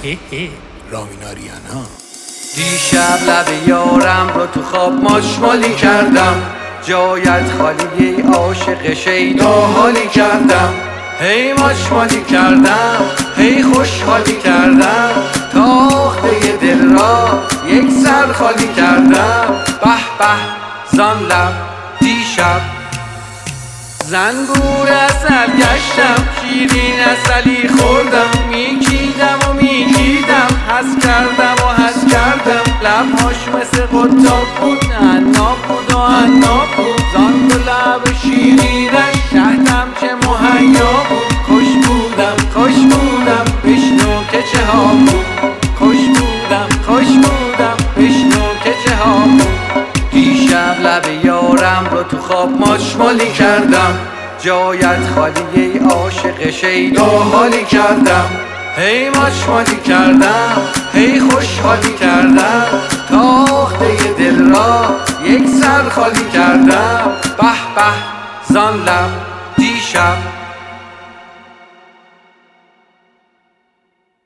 رامیناریانا. دیشب لب یارم رو تو خواب ماشمالی کردم، جایت خالی ای عاشق شیدا حالی کردم. هی ماشمالی کردم، هی خوشحالی کردم، تاخته دل را یک سر خالی کردم. به به زان لب دیشب زنبور عسل گشتم، شیرین عسلی خوردم، میکیدم و میکیدم، حس کردم و حس کردم. لبهاش مثل قطاب بود، عناب بود و عناب بود، زان دو لب شیرینش شهدم چه مهیا بود. خوش بودم خوش بودم بشنو که چه ها بود، خوش بودم خوش بودم بشنو که چه ها بود. دیشب لب یارم رو تو خواب ماشمالی کردم، جایت خالی ای عاشق شیدا حالی کردم. هی ماشمالی کردم، هی خوشحالی کردم، تاخته دل را یک سر خالی کردم. به به زان لب دیشب